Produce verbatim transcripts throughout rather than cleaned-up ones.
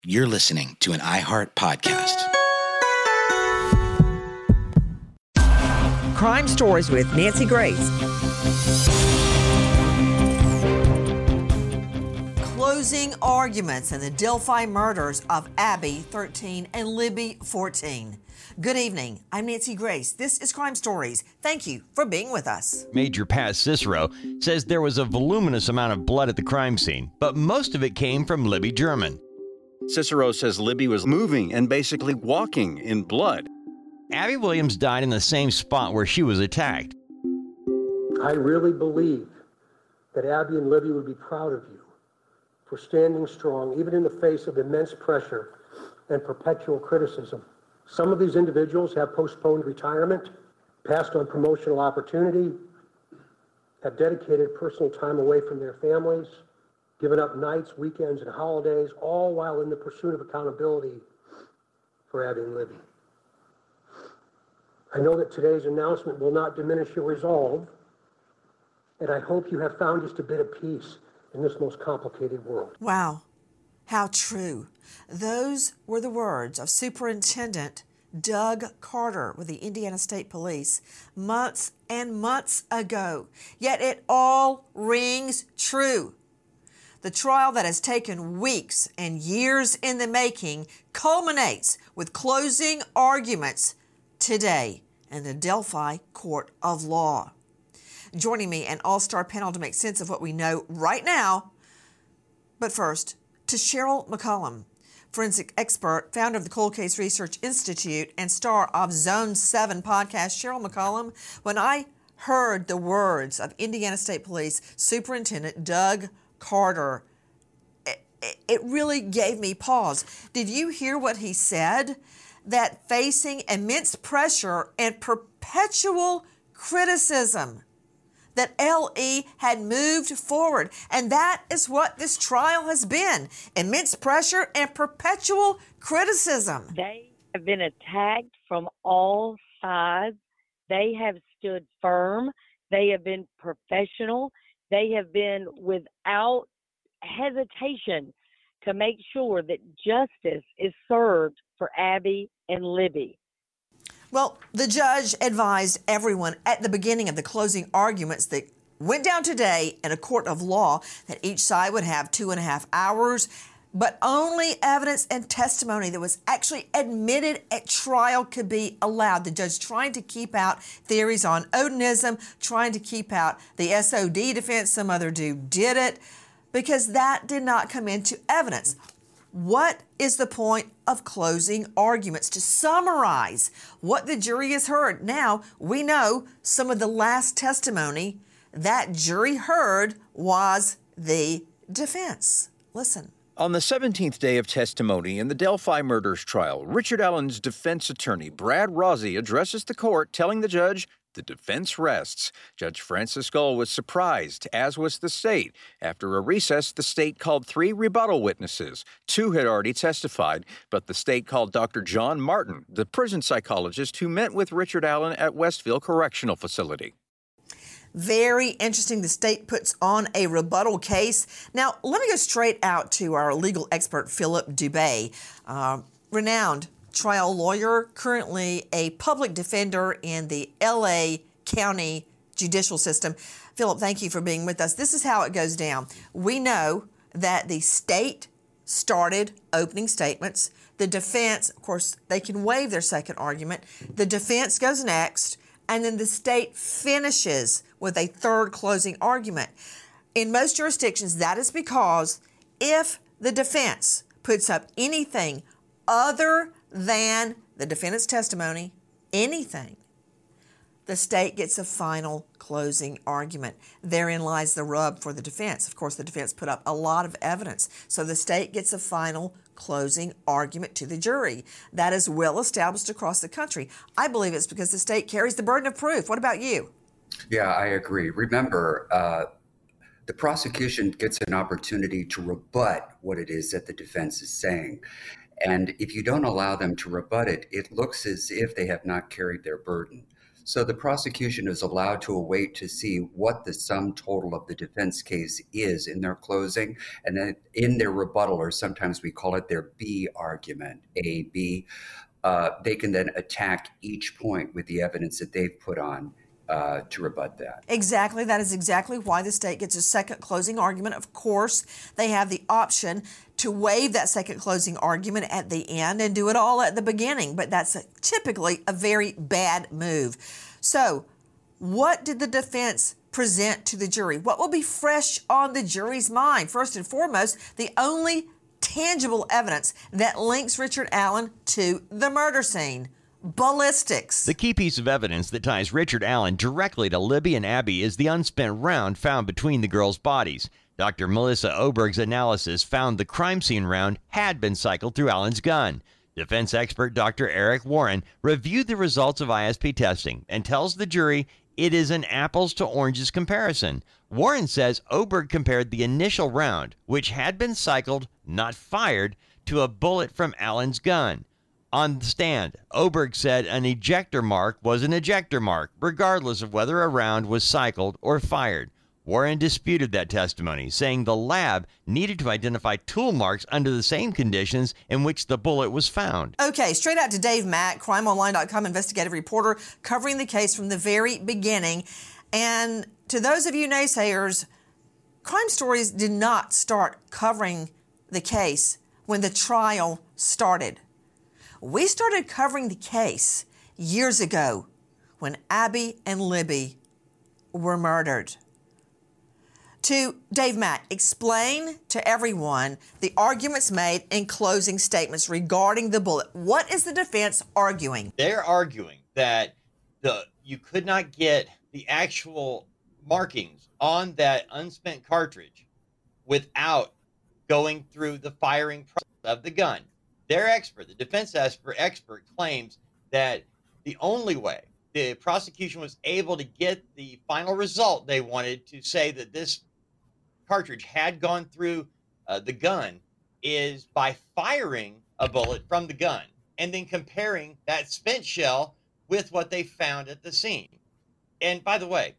You're listening to an iHeart podcast. Crime Stories with Nancy Grace. Closing arguments in the Delphi murders of Abby, thirteen, and Libby, fourteen. Good evening. I'm Nancy Grace. This is Crime Stories. Thank you for being with us. Major Paz Cicero says there was a voluminous amount of blood at the crime scene, but most of it came from Libby German. Cicero says Libby was moving and basically walking in blood. Abby Williams died in the same spot where she was attacked. I really believe that Abby and Libby would be proud of you for standing strong, even in the face of immense pressure and perpetual criticism. Some of these individuals have postponed retirement, passed on promotional opportunity, have dedicated personal time away from their families, given up nights, weekends, and holidays, all while in the pursuit of accountability for Abby and Libby. I know that today's announcement will not diminish your resolve, and I hope you have found just a bit of peace in this most complicated world. Wow, how true. Those were the words of Superintendent Doug Carter with the Indiana State Police months and months ago. Yet it all rings true. The trial that has taken weeks and years in the making culminates with closing arguments today in the Delphi Court of Law. Joining me, an all-star panel to make sense of what we know right now. But first, to Cheryl McCollum, forensic expert, founder of the Cold Case Research Institute, and star of Zone seven podcast. Cheryl McCollum, when I heard the words of Indiana State Police Superintendent Doug Carter, it, it really gave me pause. Did you hear what he said? That facing immense pressure and perpetual criticism, that L E had moved forward. And that is what this trial has been. Immense pressure and perpetual criticism. They have been attacked from all sides. They have stood firm. They have been professional. They have been without hesitation to make sure that justice is served for Abby and Libby. Well, the judge advised everyone at the beginning of the closing arguments that went down today in a court of law that each side would have two and a half hours, but only evidence and testimony that was actually admitted at trial could be allowed. The judge trying to keep out theories on Odinism, trying to keep out the S O D defense, some other dude did it, because that did not come into evidence. What is the point of closing arguments? To summarize what the jury has heard. Now, we know some of the last testimony that jury heard was the defense. Listen. On the seventeenth day of testimony in the Delphi murders trial, Richard Allen's defense attorney, Brad Rossi, addresses the court, telling the judge the defense rests. Judge Francis Gull was surprised, as was the state. After a recess, the state called three rebuttal witnesses. Two had already testified, but the state called Doctor John Martin, the prison psychologist who met with Richard Allen at Westville Correctional Facility. Very interesting. The state puts on a rebuttal case. Now, let me go straight out to our legal expert, Philip Dubé, uh, renowned trial lawyer, currently a public defender in the L A County judicial system. Philip, thank you for being with us. This is how it goes down. We know that the state started opening statements. The defense, of course, they can waive their second argument. The defense goes next, and then the state finishes with a third closing argument. In most jurisdictions, that is because if the defense puts up anything other than the defendant's testimony, anything, the state gets a final closing argument. Therein lies the rub for the defense. Of course, the defense put up a lot of evidence, so the state gets a final closing argument to the jury. That is well established across the country. I believe it's because the state carries the burden of proof. What about you? Yeah, I agree. Remember, uh, the prosecution gets an opportunity to rebut what it is that the defense is saying. And if you don't allow them to rebut it, it looks as if they have not carried their burden. So the prosecution is allowed to await to see what the sum total of the defense case is in their closing. And then in their rebuttal, or sometimes we call it their B argument, A, B, uh, they can then attack each point with the evidence that they've put on uh, to rebut that. Exactly. That is exactly why the state gets a second closing argument. Of course, they have the option to waive that second closing argument at the end and do it all at the beginning. But that's a, typically a very bad move. So what did the defense present to the jury? What will be fresh on the jury's mind? First and foremost, the only tangible evidence that links Richard Allen to the murder scene. Ballistics. The key piece of evidence that ties Richard Allen directly to Libby and Abby is the unspent round found between the girls' bodies. Doctor Melissa Oberg's analysis found the crime scene round had been cycled through Allen's gun. Defense expert Doctor Eric Warren reviewed the results of I S P testing and tells the jury it is an apples to oranges comparison. Warren says Oberg compared the initial round, which had been cycled, not fired, to a bullet from Allen's gun. On the stand, Oberg said an ejector mark was an ejector mark, regardless of whether a round was cycled or fired. Warren disputed that testimony, saying the lab needed to identify tool marks under the same conditions in which the bullet was found. Okay, straight out to Dave Mack, crime online dot com investigative reporter, covering the case from the very beginning. And to those of you naysayers, Crime Stories did not start covering the case when the trial started. We started covering the case years ago when Abby and Libby were murdered. To Dave Mack, explain to everyone the arguments made in closing statements regarding the bullet. What is the defense arguing? They're arguing that the you could not get the actual markings on that unspent cartridge without going through the firing process of the gun. Their expert, the defense expert, claims that the only way the prosecution was able to get the final result they wanted to say that this cartridge had gone through uh, the gun is by firing a bullet from the gun and then comparing that spent shell with what they found at the scene. And by the way,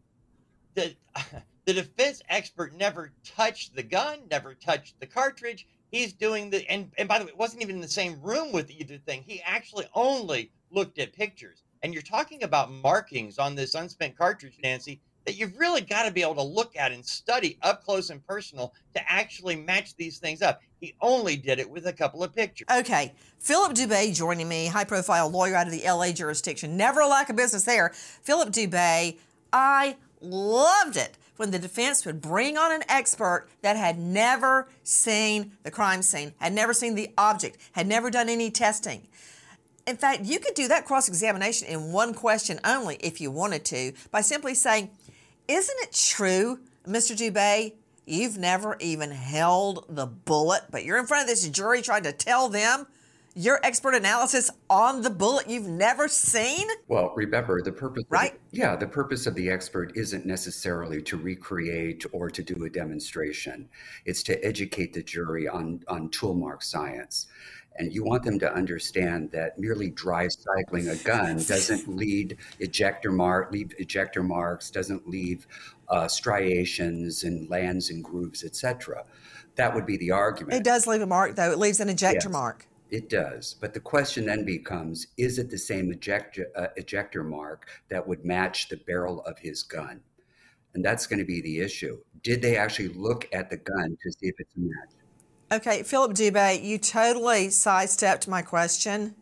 the, the defense expert never touched the gun, never touched the cartridge. He's doing the, and, and by the way, it wasn't even in the same room with either thing. He actually only looked at pictures. And you're talking about markings on this unspent cartridge, Nancy, that you've really got to be able to look at and study up close and personal to actually match these things up. He only did it with a couple of pictures. Okay, Philip Dubé joining me, high-profile lawyer out of the L A jurisdiction. Never a lack of business there. Philip Dubé, I loved it when the defense would bring on an expert that had never seen the crime scene, had never seen the object, had never done any testing. In fact, you could do that cross-examination in one question only if you wanted to, by simply saying, isn't it true, Mister Dubé, you've never even held the bullet, but you're in front of this jury trying to tell them your expert analysis on the bullet you've never seen? Well, remember, the purpose, right? Of the, yeah, the purpose of the expert isn't necessarily to recreate or to do a demonstration. It's to educate the jury on, on tool mark science. And you want them to understand that merely dry cycling a gun doesn't lead ejector mark, leave ejector marks, doesn't leave uh, striations and lands and grooves, et cetera. That would be the argument. It does leave a mark, though. It leaves an ejector Yes. mark. It does. But the question then becomes, is it the same ejector, uh, ejector mark that would match the barrel of his gun? And that's going to be the issue. Did they actually look at the gun to see if it's a match? Okay, Philip Dubé, you totally sidestepped my question.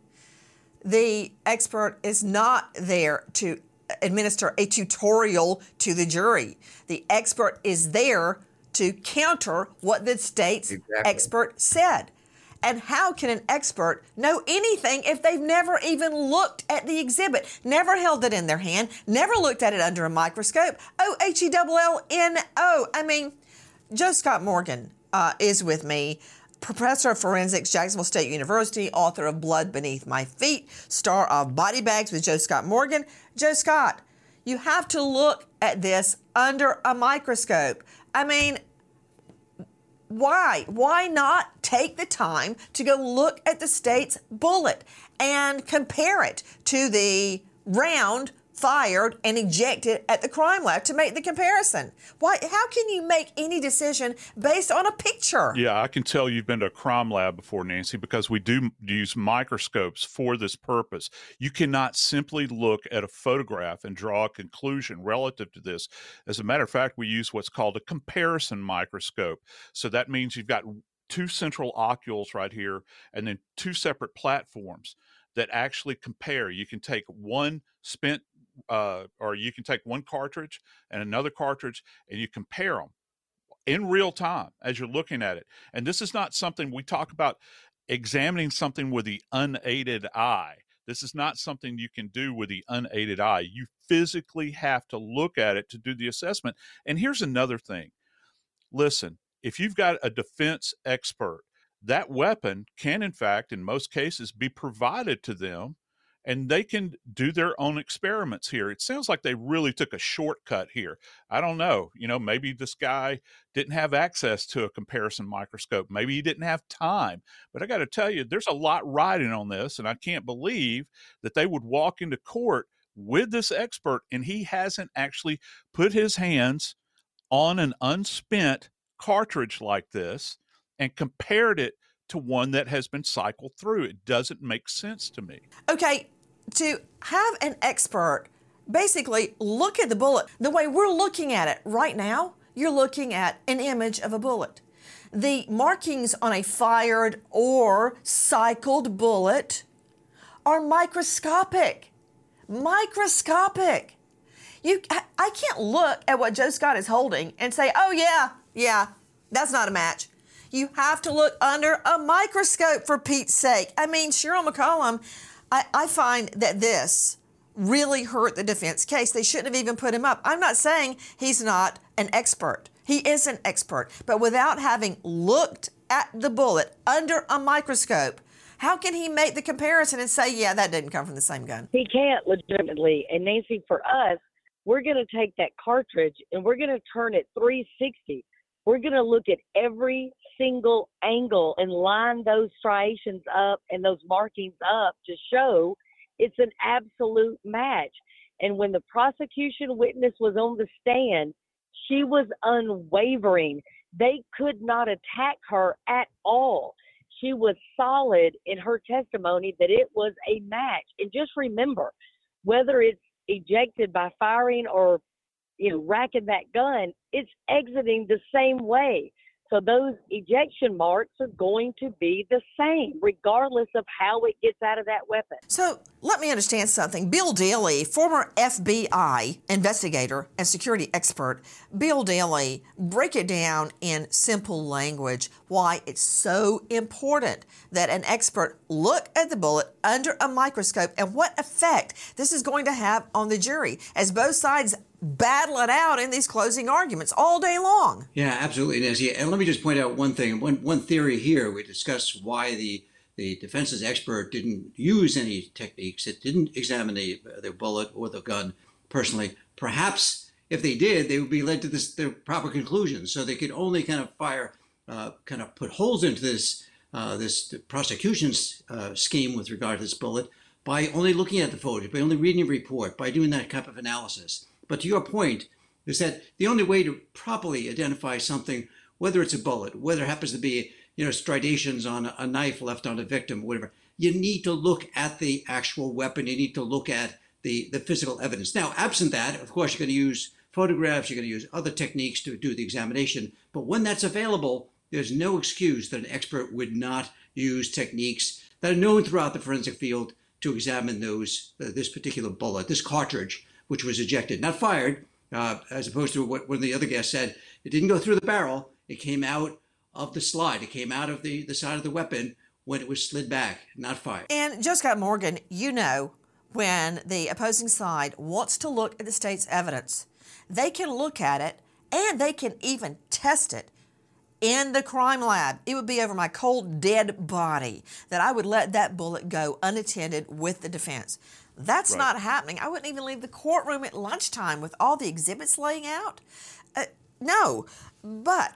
The expert is not there to administer a tutorial to the jury. The expert is there to counter what the state's Exactly. expert said. And how can an expert know anything if they've never even looked at the exhibit, never held it in their hand, never looked at it under a microscope? O H E L L N O. I mean, Joe Scott Morgan uh, is with me, professor of forensics, Jacksonville State University, author of Blood Beneath My Feet, star of Body Bags with Joe Scott Morgan. Joe Scott, you have to look at this under a microscope. I mean, Why? Why not take the time to go look at the state's bullet and compare it to the round fired and ejected at the crime lab to make the comparison. Why? How can you make any decision based on a picture? Yeah, I can tell you've been to a crime lab before, Nancy, because we do use microscopes for this purpose. You cannot simply look at a photograph and draw a conclusion relative to this. As a matter of fact, we use what's called a comparison microscope. So that means you've got two central ocules right here and then two separate platforms that actually compare. You can take one spent Uh, or you can take one cartridge and another cartridge and you compare them in real time as you're looking at it. And this is not something we talk about examining something with the unaided eye. This is not something you can do with the unaided eye. You physically have to look at it to do the assessment. And here's another thing. Listen, if you've got a defense expert, that weapon can, in fact, in most cases, be provided to them, and they can do their own experiments here. It sounds like they really took a shortcut here. I don't know. You know, maybe this guy didn't have access to a comparison microscope. Maybe he didn't have time. But I got to tell you, there's a lot riding on this, and I can't believe that they would walk into court with this expert, and he hasn't actually put his hands on an unspent cartridge like this and compared it to one that has been cycled through. It doesn't make sense to me. Okay, to have an expert basically look at the bullet the way we're looking at it right now, you're looking at an image of a bullet. The markings on a fired or cycled bullet are microscopic. Microscopic. You, I can't look at what Joe Scott is holding and say, oh yeah, yeah, that's not a match. You have to look under a microscope, for Pete's sake. I mean, Cheryl McCollum, I, I find that this really hurt the defense case. They shouldn't have even put him up. I'm not saying he's not an expert. He is an expert. But without having looked at the bullet under a microscope, how can he make the comparison and say, yeah, that didn't come from the same gun? He can't legitimately. And Nancy, for us, we're going to take that cartridge and we're going to turn it three sixty. We're going to look at every single angle and line those striations up and those markings up to show it's an absolute match. And when the prosecution witness was on the stand, she was unwavering. They could not attack her at all. She was solid in her testimony that it was a match. And just remember, whether it's ejected by firing or, you know, racking that gun, it's exiting the same way. So those ejection marks are going to be the same, regardless of how it gets out of that weapon. So let me understand something. Bill Daly, former F B I investigator and security expert, Bill Daly, break it down in simple language why it's so important that an expert look at the bullet under a microscope and what effect this is going to have on the jury as both sides battle it out in these closing arguments all day long. Yeah, absolutely, Nancy. And let me just point out one thing. One one theory here, we discussed why the, the defense's expert didn't use any techniques. It didn't examine the, the bullet or the gun personally. Perhaps if they did, they would be led to this, the proper conclusion. So they could only kind of fire, uh, kind of put holes into this, uh, this prosecution's uh, scheme with regard to this bullet by only looking at the photos, by only reading a report, by doing that type of analysis. But to your point, is that the only way to properly identify something, whether it's a bullet, whether it happens to be, you know, striations on a knife left on a victim, whatever, you need to look at the actual weapon. You need to look at the, the physical evidence. Now, absent that, of course, you're going to use photographs, you're going to use other techniques to do the examination. But when that's available, there's no excuse that an expert would not use techniques that are known throughout the forensic field to examine those, uh, this particular bullet, this cartridge, which was ejected, not fired, uh, as opposed to what one of the other guests said. It didn't go through the barrel. It came out of the slide. It came out of the, the side of the weapon when it was slid back, not fired. And Joe Scott Morgan, you know, when the opposing side wants to look at the state's evidence, they can look at it and they can even test it in the crime lab. It would be over my cold, dead body that I would let that bullet go unattended with the defense. That's right. Not happening. I wouldn't even leave the courtroom at lunchtime with all the exhibits laying out. Uh, no, but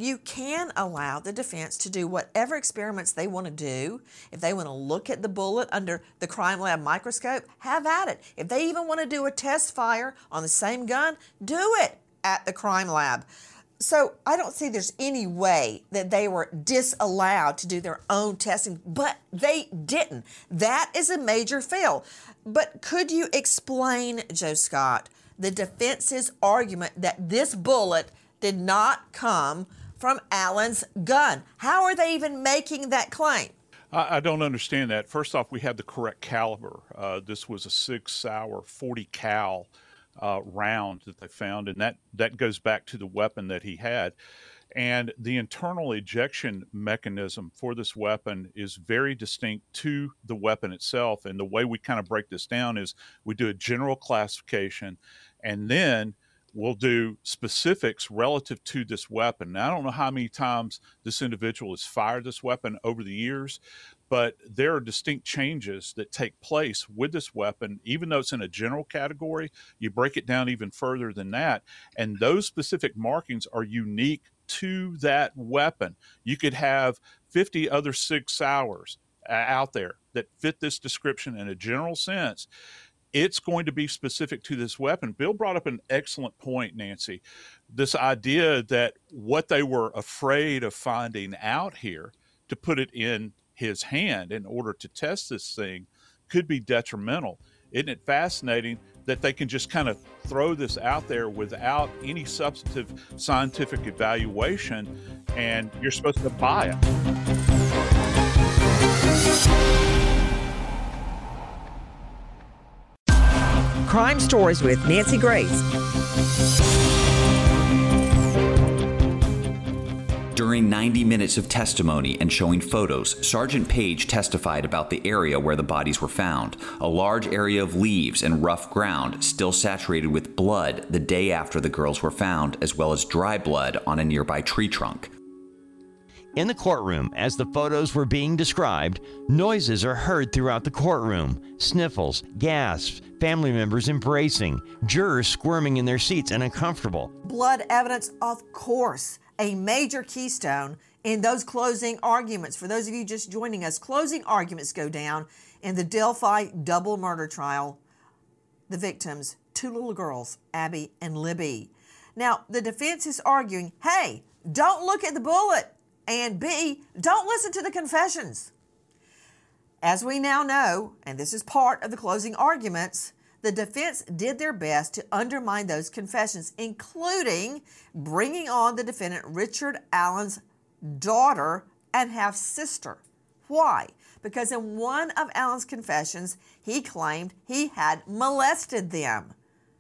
you can allow the defense to do whatever experiments they want to do. If they want to look at the bullet under the crime lab microscope, have at it. If they even want to do a test fire on the same gun, do it at the crime lab. So I don't see there's any way that they were disallowed to do their own testing, but they didn't. That is a major fail. But could you explain, Joe Scott, the defense's argument that this bullet did not come from Allen's gun? How are they even making that claim? I, I don't understand that. First off, we have the correct caliber. Uh, this was a Sig Sauer forty cal uh, round that they found, and that, that goes back to the weapon that he had. And the internal ejection mechanism for this weapon is very distinct to the weapon itself. And the way we kind of break this down is we do a general classification, and then we'll do specifics relative to this weapon. Now, I don't know how many times this individual has fired this weapon over the years, but there are distinct changes that take place with this weapon. Even though it's in a general category, you break it down even further than that, and those specific markings are unique to that weapon. You could have fifty other Sig Sauers uh, out there that fit this description in a general sense. It's going to be specific to this weapon. Bill brought up an excellent point, Nancy. This idea that what they were afraid of finding out here to put it in his hand in order to test this thing could be detrimental. Isn't it fascinating that they can just kind of throw this out there without any substantive scientific evaluation, and you're supposed to buy it? Crime Stories with Nancy Grace. During ninety minutes of testimony and showing photos, Sergeant Page testified about the area where the bodies were found, a large area of leaves and rough ground still saturated with blood the day after the girls were found, as well as dry blood on a nearby tree trunk. In the courtroom, as the photos were being described, noises are heard throughout the courtroom. Sniffles, gasps, family members embracing, jurors squirming in their seats and uncomfortable. Blood evidence, of course, a major keystone in those closing arguments. For those of you just joining us, closing arguments go down in the Delphi double murder trial. The victims, two little girls, Abby and Libby. Now, the defense is arguing, hey, don't look at the bullet. And B, don't listen to the confessions. As we now know, and this is part of the closing arguments, the defense did their best to undermine those confessions, including bringing on the defendant Richard Allen's daughter and half-sister. Why? Because in one of Allen's confessions, he claimed he had molested them.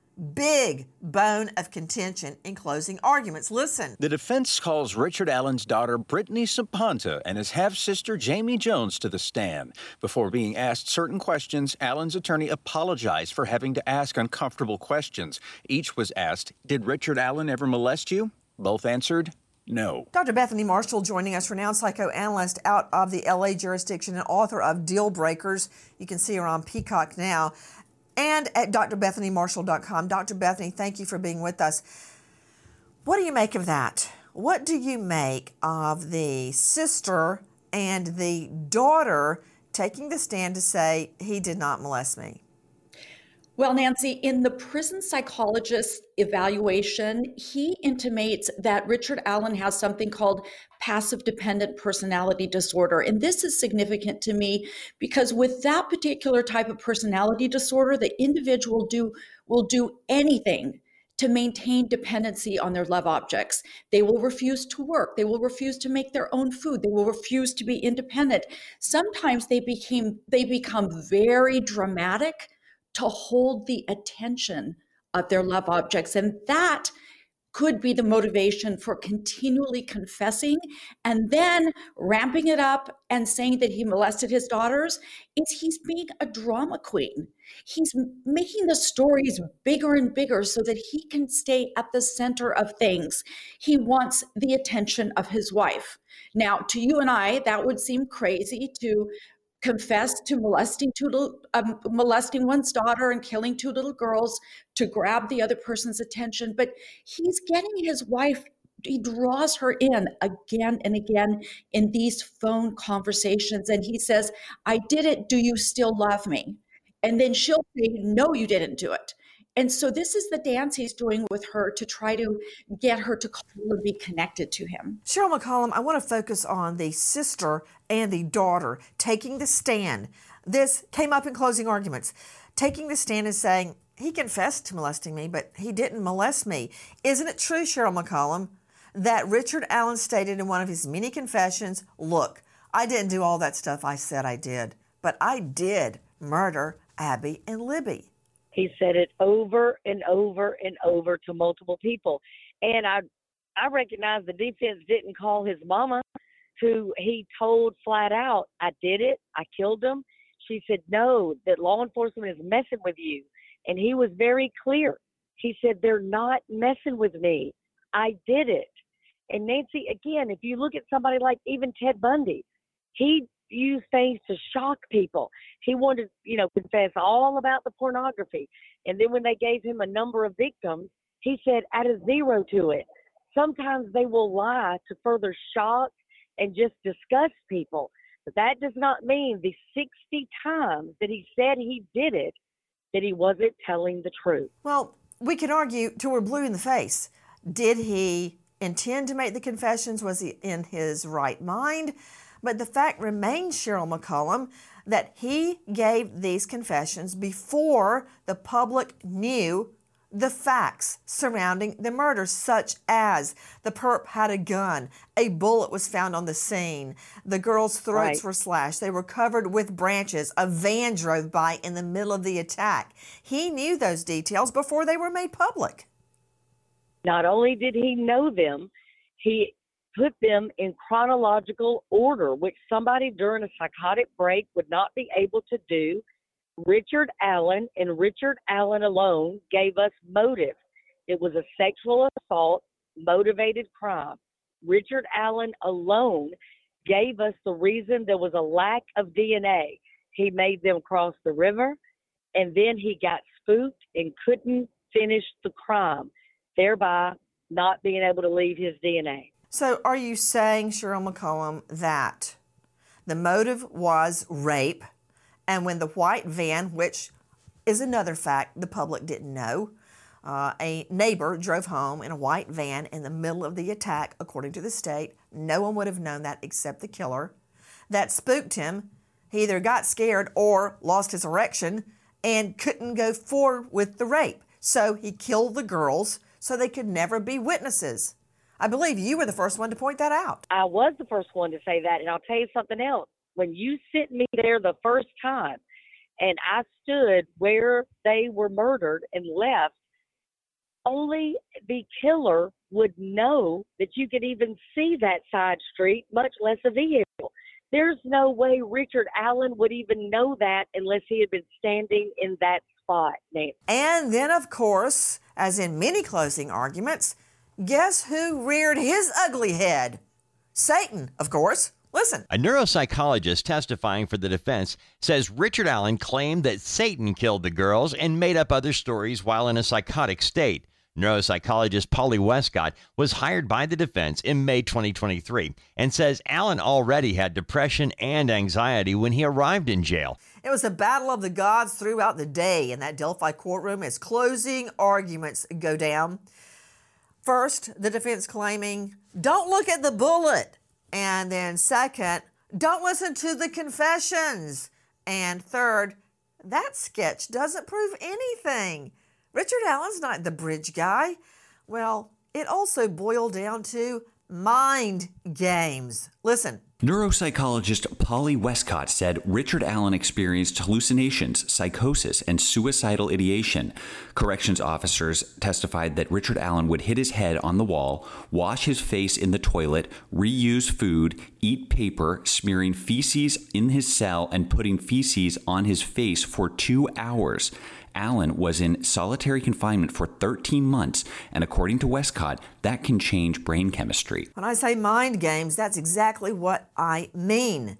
Big bone of contention in closing arguments. Listen. The defense calls Richard Allen's daughter Brittany Sapanta and his half-sister Jamie Jones to the stand. Before being asked certain questions, Allen's attorney apologized for having to ask uncomfortable questions. Each was asked, "Did Richard Allen ever molest you?" Both answered, no. Doctor Bethany Marshall joining us, renowned psychoanalyst out of the L A jurisdiction and author of Deal Breakers. You can see her on Peacock now. And at D R Bethany Marshall dot com. Doctor Bethany, thank you for being with us. What do you make of that? What do you make of the sister and the daughter taking the stand to say he did not molest me? Well, Nancy, in the prison psychologist's evaluation, he intimates that Richard Allen has something called passive dependent personality disorder. And this is significant to me because with that particular type of personality disorder, the individual do will do anything to maintain dependency on their love objects. They will refuse to work. They will refuse to make their own food. They will refuse to be independent. Sometimes they became they become very dramatic to hold the attention of their love objects. And that could be the motivation for continually confessing and then ramping it up and saying that he molested his daughters. Is he's being a drama queen. He's making the stories bigger and bigger so that he can stay at the center of things. He wants the attention of his wife. Now, to you and I, that would seem crazy to confess to molesting two little, um, molesting one's daughter and killing two little girls to grab the other person's attention. But he's getting his wife he draws her in again and again in these phone conversations. And he says, I did it. Do you still love me? And then she'll say, no, you didn't do it. And so this is the dance he's doing with her to try to get her to call and be connected to him. Cheryl McCollum, I want to focus on the sister and the daughter taking the stand. This came up in closing arguments. Taking the stand and saying, he confessed to molesting me, but he didn't molest me. Isn't it true, Cheryl McCollum, that Richard Allen stated in one of his many confessions, look, I didn't do all that stuff I said I did, but I did murder Abby and Libby. He said it over and over and over to multiple people. And I I recognize the defense didn't call his mama, who he told flat out, I did it, I killed him. She said, no, that law enforcement is messing with you. And he was very clear. He said, they're not messing with me. I did it. And Nancy, again, if you look at somebody like even Ted Bundy, he used things to shock people. He wanted, you know, confess all about the pornography. And then when they gave him a number of victims, he said add a zero to it. Sometimes they will lie to further shock and just disgust people. But that does not mean the sixty times that he said he did it, that he wasn't telling the truth. Well, we can argue till we're blue in the face. Did he intend to make the confessions? Was he in his right mind? But the fact remains, Cheryl McCollum, that he gave these confessions before the public knew the facts surrounding the murder, such as the perp had a gun, a bullet was found on the scene, the girls' throats Right. were slashed, they were covered with branches, a van drove by in the middle of the attack. He knew those details before they were made public. Not only did he know them, he put them in chronological order, which somebody during a psychotic break would not be able to do. Richard Allen and Richard Allen alone gave us motive. It was a sexual assault, motivated crime. Richard Allen alone gave us the reason there was a lack of D N A. He made them cross the river, and then he got spooked and couldn't finish the crime, thereby not being able to leave his D N A. So are you saying, Cheryl McCollum, that the motive was rape, and when the white van, which is another fact the public didn't know, uh, a neighbor drove home in a white van in the middle of the attack, according to the state, no one would have known that except the killer, that spooked him. He either got scared or lost his erection and couldn't go forward with the rape. So he killed the girls so they could never be witnesses. I believe you were the first one to point that out. I was the first one to say that, and I'll tell you something else. When you sent me there the first time, and I stood where they were murdered and left, only the killer would know that you could even see that side street, much less a vehicle. There's no way Richard Allen would even know that unless he had been standing in that spot, Nancy. And then, of course, as in many closing arguments, guess who reared his ugly head? Satan, of course. Listen. A neuropsychologist testifying for the defense says Richard Allen claimed that Satan killed the girls and made up other stories while in a psychotic state. Neuropsychologist Polly Westcott was hired by the defense in May twenty twenty-three and says Allen already had depression and anxiety when he arrived in jail. It was a battle of the gods throughout the day in that Delphi courtroom as closing arguments go down. First, the defense claiming, don't look at the bullet. And then second, don't listen to the confessions. And third, that sketch doesn't prove anything. Richard Allen's not the bridge guy. Well, it also boiled down to mind games. Listen. Neuropsychologist Polly Westcott said Richard Allen experienced hallucinations, psychosis, and suicidal ideation. Corrections officers testified that Richard Allen would hit his head on the wall, wash his face in the toilet, reuse food, eat paper, smearing feces in his cell, and putting feces on his face for two hours. Allen was in solitary confinement for thirteen months, and according to Westcott, that can change brain chemistry. When I say mind games, that's exactly what I mean.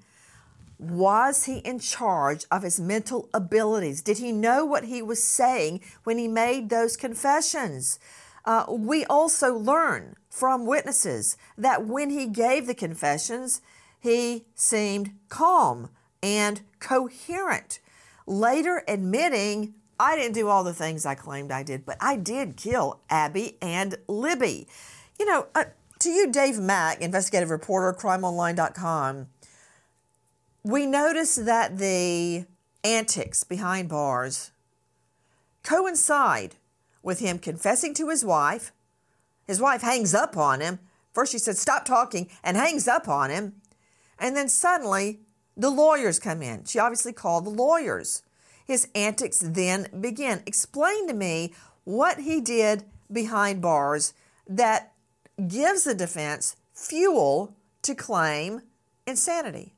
Was he in charge of his mental abilities? Did he know what he was saying when he made those confessions? Uh, we also learn from witnesses that when he gave the confessions, he seemed calm and coherent, later admitting, I didn't do all the things I claimed I did, but I did kill Abby and Libby. You know, uh, to you, Dave Mack, investigative reporter, crime online dot com, we noticed that the antics behind bars coincide with him confessing to his wife. His wife hangs up on him. First she said, stop talking, and hangs up on him. And then suddenly the lawyers come in. She obviously called the lawyers. His antics then begin. Explain to me what he did behind bars that gives the defense fuel to claim insanity.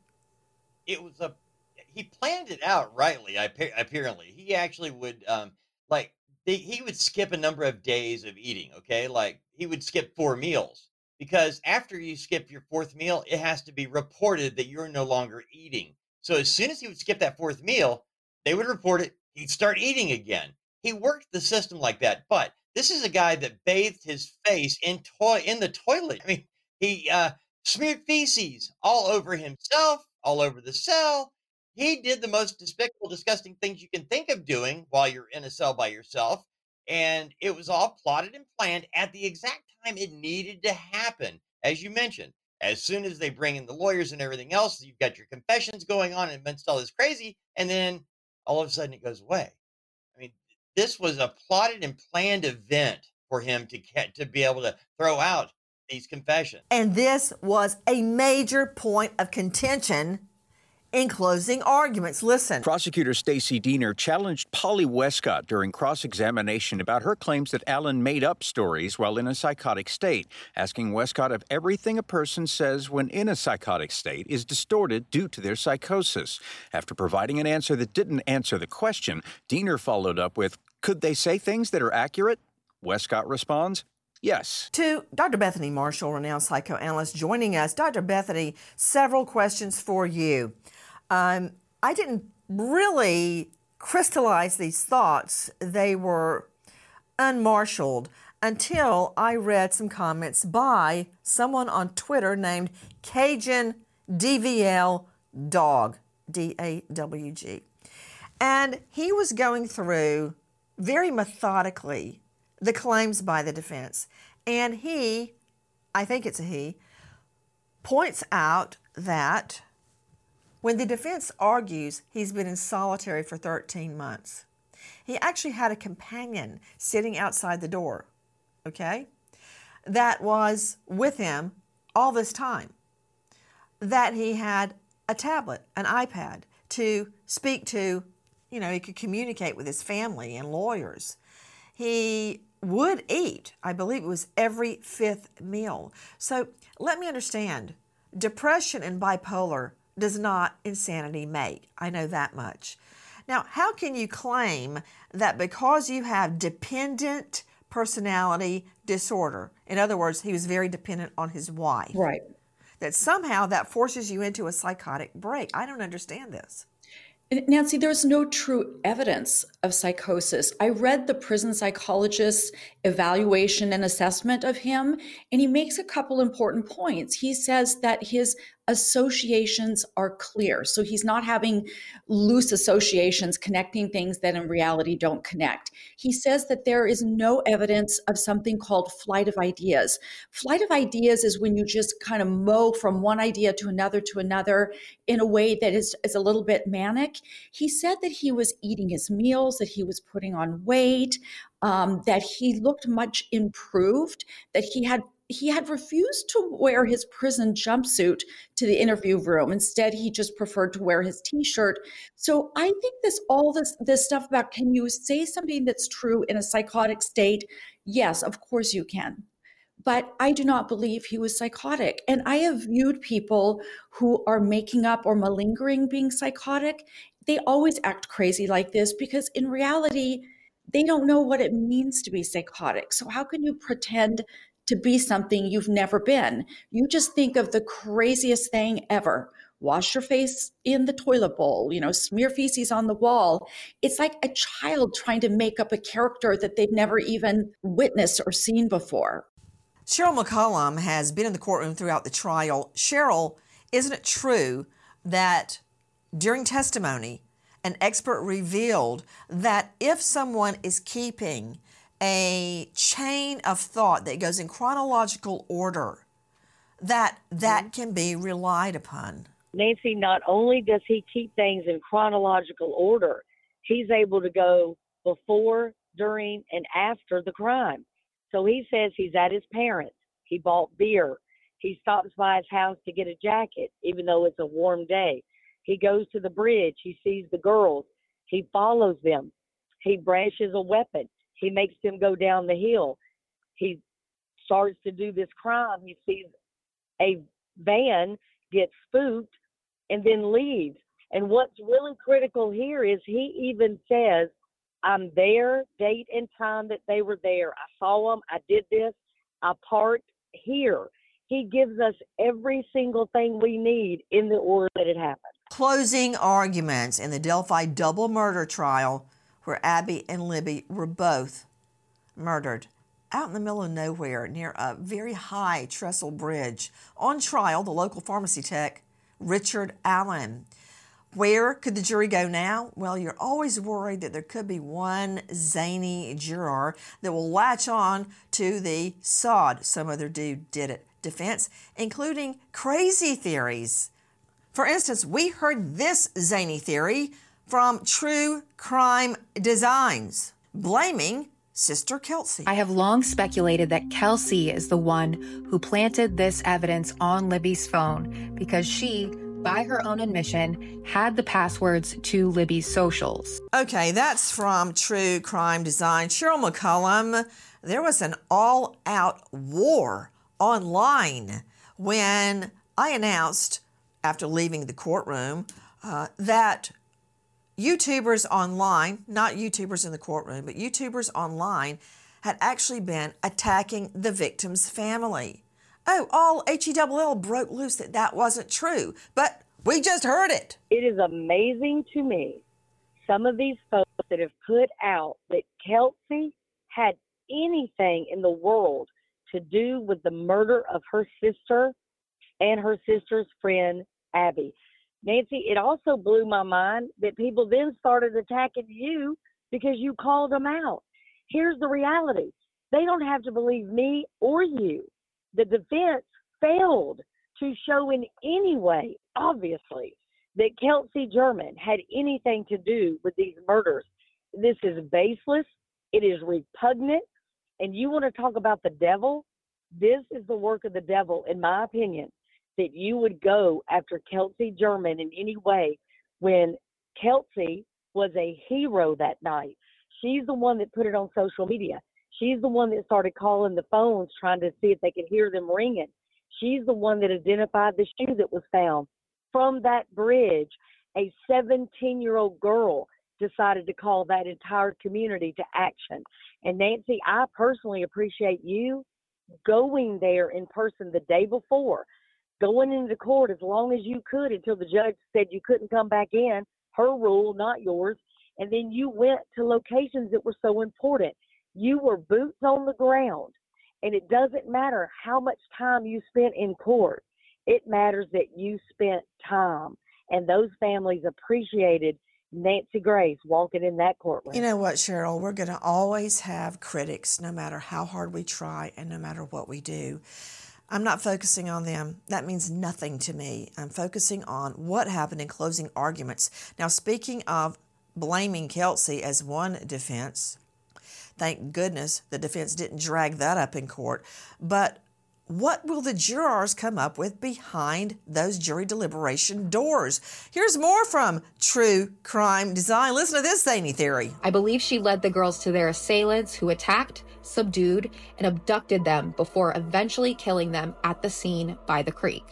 It was a, he planned it out rightly, apparently. He actually would, um, like, they, he would skip a number of days of eating, okay? Like, he would skip four meals. Because after you skip your fourth meal, it has to be reported that you're no longer eating. So as soon as he would skip that fourth meal, they would report it, he'd start eating again. He worked the system like that. But this is a guy that bathed his face in to- in the toilet. I mean, he uh, smeared feces all over himself, all over the cell. He did the most despicable, disgusting things you can think of doing while you're in a cell by yourself. And it was all plotted and planned at the exact time it needed to happen. As you mentioned, as soon as they bring in the lawyers and everything else, you've got your confessions going on and amidst all this crazy, and then all of a sudden it goes away. I mean, this was a plotted and planned event for him to get, to be able to throw out these confessions. And this was a major point of contention in closing arguments. Listen. Prosecutor Stacey Diener challenged Polly Westcott during cross-examination about her claims that Allen made up stories while in a psychotic state, asking Westcott if everything a person says when in a psychotic state is distorted due to their psychosis. After providing an answer that didn't answer the question, Diener followed up with, could they say things that are accurate? Westcott responds, yes. To Doctor Bethany Marshall, renowned psychoanalyst, joining us. Doctor Bethany, several questions for you. Um, I didn't really crystallize these thoughts. They were unmarshaled until I read some comments by someone on Twitter named Cajun D V L Dog, D A W G. And he was going through very methodically the claims by the defense. And he, I think it's a he, points out that when the defense argues he's been in solitary for thirteen months, he actually had a companion sitting outside the door, okay, that was with him all this time, that he had a tablet, an iPad to speak to, you know, he could communicate with his family and lawyers. He would eat, I believe it was every fifth meal. So let me understand, depression and bipolar does not insanity make. I know that much. Now, how can you claim that because you have dependent personality disorder, in other words, he was very dependent on his wife, right, that somehow that forces you into a psychotic break? I don't understand this. Nancy, there's no true evidence of psychosis. I read the prison psychologist's evaluation and assessment of him, and he makes a couple important points. He says that his associations are clear. So he's not having loose associations connecting things that in reality don't connect. He says that there is no evidence of something called flight of ideas. Flight of ideas is when you just kind of mow from one idea to another to another in a way that is, is a little bit manic. He said that he was eating his meals, that he was putting on weight, um, that he looked much improved, that he had He had refused to wear his prison jumpsuit to the interview room. Instead, he just preferred to wear his T-shirt. So I think this, all this, this stuff about, can you say something that's true in a psychotic state? Yes, of course you can. But I do not believe he was psychotic. And I have viewed people who are making up or malingering being psychotic. They always act crazy like this because in reality, they don't know what it means to be psychotic. So how can you pretend to be something you've never been? You just think of the craziest thing ever. Wash your face in the toilet bowl, you know, smear feces on the wall. It's like a child trying to make up a character that they've never even witnessed or seen before. Cheryl McCollum has been in the courtroom throughout the trial. Cheryl, isn't it true that during testimony, an expert revealed that if someone is keeping a chain of thought that goes in chronological order, that that can be relied upon? Nancy, not only does he keep things in chronological order, he's able to go before, during, and after the crime. So he says he's at his parents'. He bought beer. He stops by his house to get a jacket, even though it's a warm day. He goes to the bridge. He sees the girls. He follows them. He brandishes a weapon. He makes them go down the hill. He starts to do this crime. He sees a van get spooked and then leaves. And what's really critical here is he even says, I'm there, date and time that they were there. I saw them. I did this. I parked here. He gives us every single thing we need in the order that it happened. Closing arguments in the Delphi double murder trial where Abby and Libby were both murdered out in the middle of nowhere near a very high trestle bridge. On trial, the local pharmacy tech, Richard Allen. Where could the jury go now? Well, you're always worried that there could be one zany juror that will latch on to the sod some other dude did it defense, including crazy theories. For instance, we heard this zany theory from True Crime Designs, blaming Sister Kelsey. I have long speculated that Kelsey is the one who planted this evidence on Libby's phone because she, by her own admission, had the passwords to Libby's socials. Okay, that's from True Crime Design. Cheryl McCollum, there was an all-out war online when I announced, after leaving the courtroom, uh, that YouTubers online, not YouTubers in the courtroom, but YouTubers online had actually been attacking the victim's family. Oh, all H E L L broke loose that that wasn't true, but we just heard it. It is amazing to me, some of these folks that have put out that Kelsey had anything in the world to do with the murder of her sister and her sister's friend, Abby. Nancy, it also blew my mind that people then started attacking you because you called them out. Here's the reality. They don't have to believe me or you. The defense failed to show in any way, obviously, that Kelsey German had anything to do with these murders. This is baseless. It is repugnant. And you want to talk about the devil? This is the work of the devil, in my opinion, that you would go after Kelsey German in any way when Kelsey was a hero that night. She's the one that put it on social media. She's the one that started calling the phones trying to see if they could hear them ringing. She's the one that identified the shoe that was found. From that bridge, a seventeen-year-old girl decided to call that entire community to action. And Nancy, I personally appreciate you going there in person the day before, going into court as long as you could until the judge said you couldn't come back in, her rule, not yours. And then you went to locations that were so important. You were boots on the ground. And it doesn't matter how much time you spent in court. It matters that you spent time. And those families appreciated Nancy Grace walking in that courtroom. You know what, Cheryl? We're going to always have critics, no matter how hard we try and no matter what we do. I'm not focusing on them. That means nothing to me. I'm focusing on what happened in closing arguments. Now, speaking of blaming Kelsey as one defense, thank goodness the defense didn't drag that up in court. But what will the jurors come up with behind those jury deliberation doors? Here's more from True Crime Design. Listen to this zany theory. I believe she led the girls to their assailants who attacked, subdued, and abducted them before eventually killing them at the scene by the creek.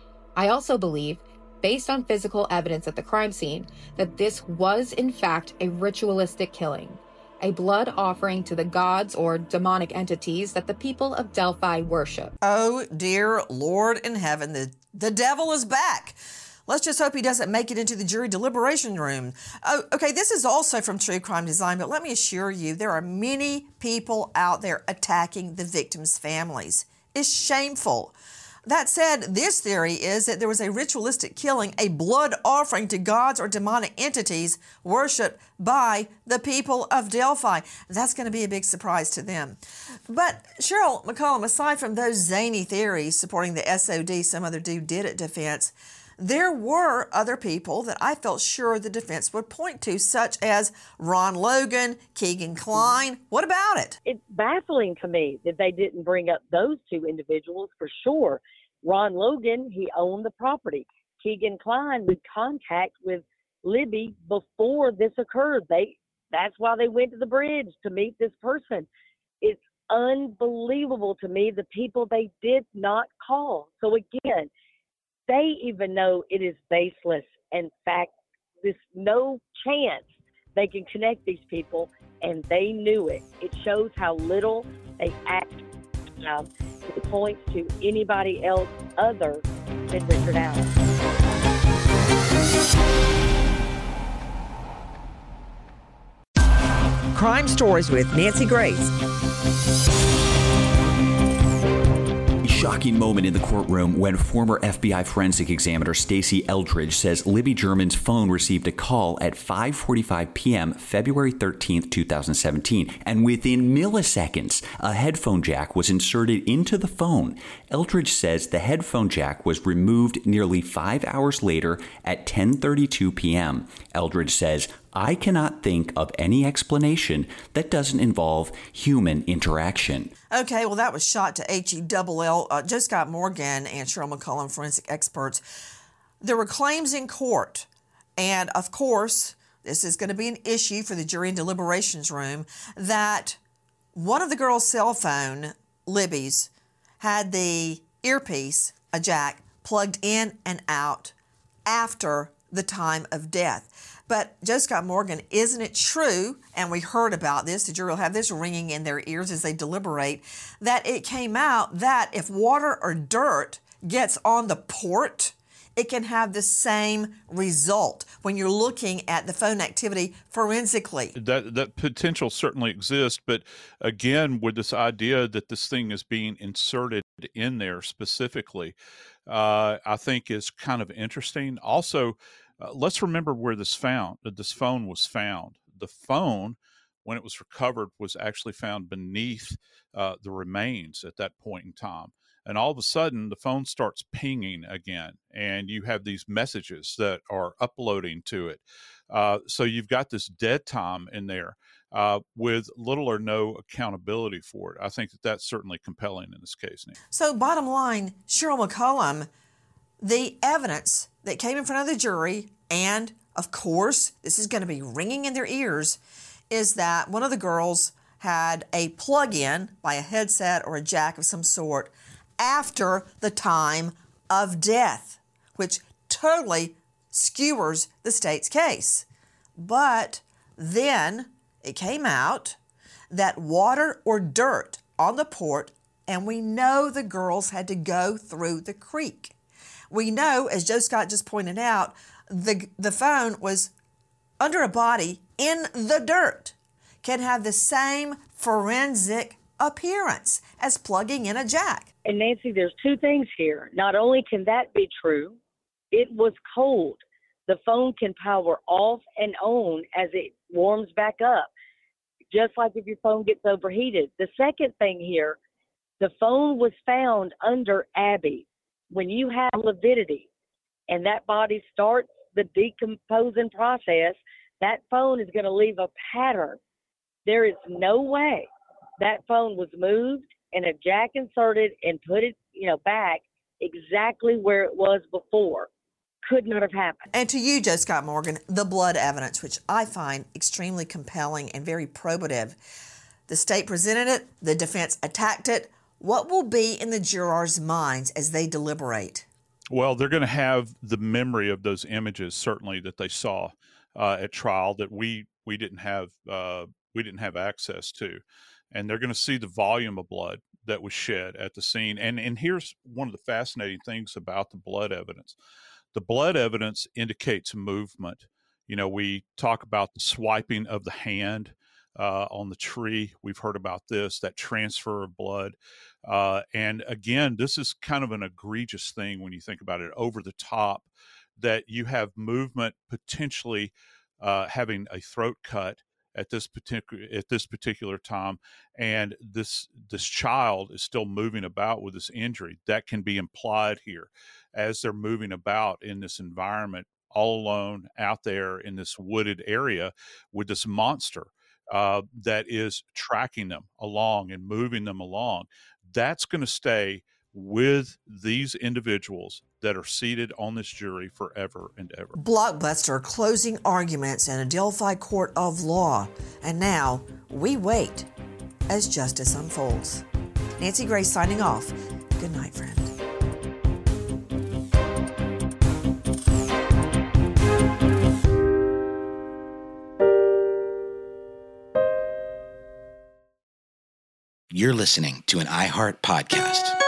I also believe, based on physical evidence at the crime scene, that this was in fact a ritualistic killing, a blood offering to the gods or demonic entities that the people of Delphi worship. Oh, dear Lord in heaven, the, the devil is back. Let's just hope he doesn't make it into the jury deliberation room. Oh, okay, this is also from True Crime Design, but let me assure you, there are many people out there attacking the victims' families, is shameful. That said, this theory is that there was a ritualistic killing, a blood offering to gods or demonic entities worshipped by the people of Delphi. That's going to be a big surprise to them. But Cheryl McCollum, aside from those zany theories supporting the S O D, some other dude did it defense, there were other people that I felt sure the defense would point to, such as Ron Logan, Keegan Kline. What about it? It's baffling to me that they didn't bring up those two individuals for sure. Ron Logan, he owned the property. Keegan Kline made contact with Libby before this occurred. They that's why they went to the bridge to meet this person. It's unbelievable to me the people they did not call. So again, they even know it is baseless. In fact, there's no chance they can connect these people, and they knew it. It shows how little they act. Um, it points to anybody else other than Richard Allen. Crime Stories with Nancy Grace. Shocking moment in the courtroom when former F B I forensic examiner Stacey Eldridge says Libby German's phone received a call at five forty-five p.m. February thirteenth, twenty seventeen, and within milliseconds, a headphone jack was inserted into the phone. Eldridge says the headphone jack was removed nearly five hours later at ten thirty-two p.m. Eldridge says, "I cannot think of any explanation that doesn't involve human interaction." Okay, well, that was shot to H E double L. Uh, Joe Scott Morgan and Cheryl McCollum, forensic experts. There were claims in court, and of course, this is going to be an issue for the jury and deliberations room, that one of the girls' cell phone, Libby's, had the earpiece, a jack, plugged in and out after the time of death. But Joe Scott Morgan, isn't it true, and we heard about this, the jury will have this ringing in their ears as they deliberate, that it came out that if water or dirt gets on the port, it can have the same result when you're looking at the phone activity forensically. That that potential certainly exists, but again, with this idea that this thing is being inserted in there specifically, uh, I think is kind of interesting. Also, Uh, let's remember where this found that this phone was found. The phone, when it was recovered, was actually found beneath uh, the remains at that point in time. And all of a sudden, the phone starts pinging again, and you have these messages that are uploading to it. Uh, so you've got this dead time in there uh, with little or no accountability for it. I think that that's certainly compelling in this case, Nick. So bottom line, Cheryl McCollum, the evidence that came in front of the jury, and of course, this is going to be ringing in their ears, is that one of the girls had a plug-in by a headset or a jack of some sort after the time of death, which totally skewers the state's case. But then it came out that water or dirt on the port, and we know the girls had to go through the creek. We know, as Joe Scott just pointed out, the the phone was under a body in the dirt, can have the same forensic appearance as plugging in a jack. And Nancy, there's two things here. Not only can that be true, it was cold. The phone can power off and on as it warms back up, just like if your phone gets overheated. The second thing here, the phone was found under Abby. When you have lividity and that body starts the decomposing process, that phone is going to leave a pattern. There is no way that phone was moved and a jack inserted and put it, you know, back exactly where it was before. Could not have happened. And to you, Joe Scott Morgan, the blood evidence, which I find extremely compelling and very probative. The state presented it, the defense attacked it. What will be in the jurors' minds as they deliberate? Well, they're going to have the memory of those images, certainly, that they saw uh, at trial that we we didn't have uh, we didn't have access to, and they're going to see the volume of blood that was shed at the scene. And and here's one of the fascinating things about the blood evidence: the blood evidence indicates movement. You know, we talk about the swiping of the hand uh, on the tree. We've heard about this, that transfer of blood. Uh, and again, this is kind of an egregious thing when you think about it, over the top, that you have movement potentially uh, having a throat cut at this particular at this particular time, and this this child is still moving about with this injury. That can be implied here as they're moving about in this environment, all alone out there in this wooded area with this monster uh, that is tracking them along and moving them along. That's going to stay with these individuals that are seated on this jury forever and ever. Blockbuster closing arguments in a Delphi court of law. And now we wait as justice unfolds. Nancy Grace signing off. Good night, friend. You're listening to an iHeart podcast.